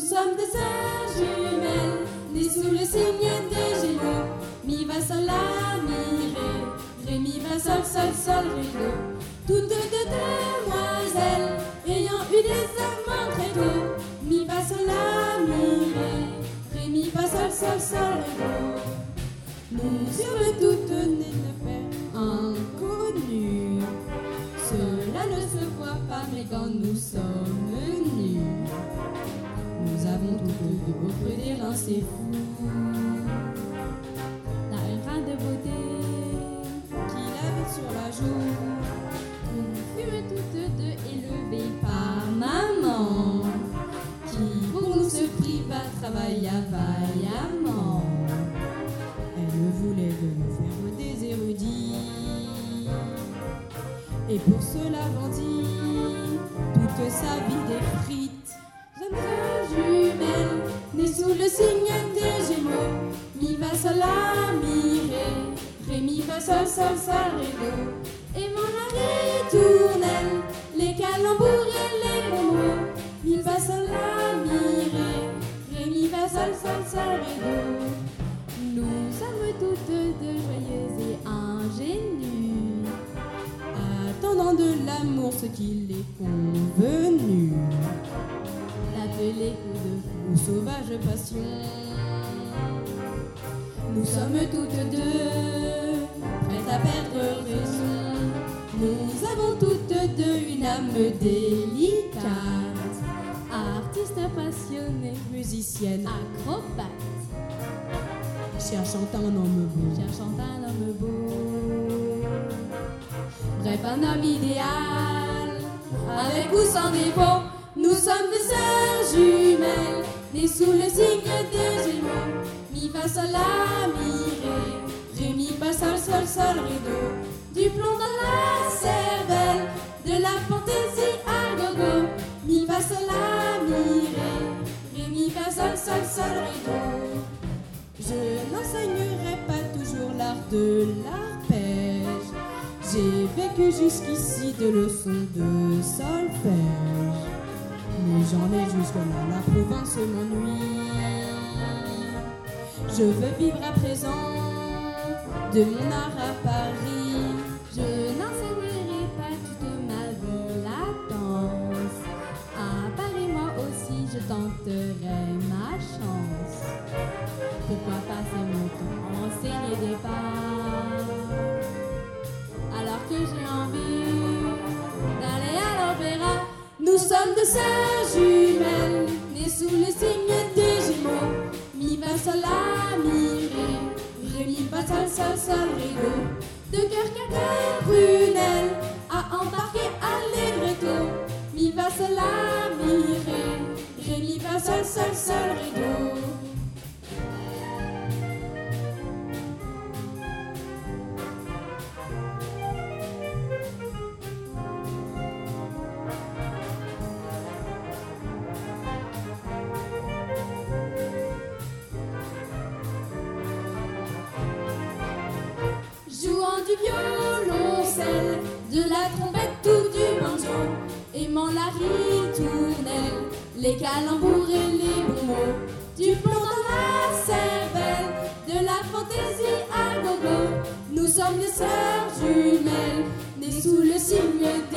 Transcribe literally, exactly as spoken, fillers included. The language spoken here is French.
sommes des sœurs jumelles, nées sous le signe des Gémeaux. Mi va sol la mi ré, ré mi va sol sol sol ré do. Toutes deux demoiselles ayant eu des amants très tôt. Mi va sol la mi ré, ré mi va sol sol sol ré do. Nous sommes toutes nées de père inconnu. Cela ne se voit pas, mais quand nous sommes nus, nous avons toutes deux au creux des reins, c'est fou. T'as un grain de beauté qu'il avait sur la joue. Nous fûmes toutes deux élevées par maman, qui pour nous se priva, travailla vaillamment. Elle voulait de nous faire des érudits, et pour cela vendit toute sa vie des frites. Jeunes sœurs jumelles, nées sous le signe des Gémeaux. Mi va sol la mi ré, ré mi va sol sol sol ré do. Aimant la ritournelle, les calembours et les bons mots. Mi va sol la mi ré, ré mi va sol sol sol ré do. Nous sommes toutes deux joyeuses et ingénues, attendant de l'amour ce qu'il est convenu d'appeler coup de fou sauvage passion. Nous sommes toutes deux prêtes à perdre raison. Nous avons toutes deux une âme délicate, artiste passionnée, musicienne, acrobate, cherchant un homme beau, cherchant un homme beau. Bref, un homme idéal, avec ou sans défaut. Nous sommes des sœurs jumelles, nées sous le signe des Gémeaux. Mi fa sol la mi ré, ré mi fa sol sol sol ré do. Du plomb dans la cervelle, de la fantaisie à gogo. Mi fa sol la mi ré, ré mi fa sol sol sol ré do. Je n'enseignerai pas toujours l'art de l'arpège. J'ai vécu jusqu'ici de leçons de solfège, mais j'en ai jusque-là, la province m'ennuie. Je veux vivre à présent de mon art à Paris. Je n'enseignerai pas toute ma vie la danse. À Paris, moi aussi, je tenterai ma chance. Pourquoi passer mon temps à enseigner des pas, alors que j'ai envie d'aller à l'opéra? Nous sommes deux sœurs jumelles, nées sous le signe des Gémeaux. Mi fa sol la mi ré, ré mi fa sol sol sol ré do. De cœur qu'à prunelle à embarquer allegretto. Mi fa sol la mi ré, ré mi fa sol sol sol ré do. Jouant du violoncelle, de la trompette ou du banjo, aimant la ritournelle, les calembours et les bons mots. Du plomb dans la cervelle, de la fantaisie à gogo. Nous sommes des sœurs jumelles, nées sous le signe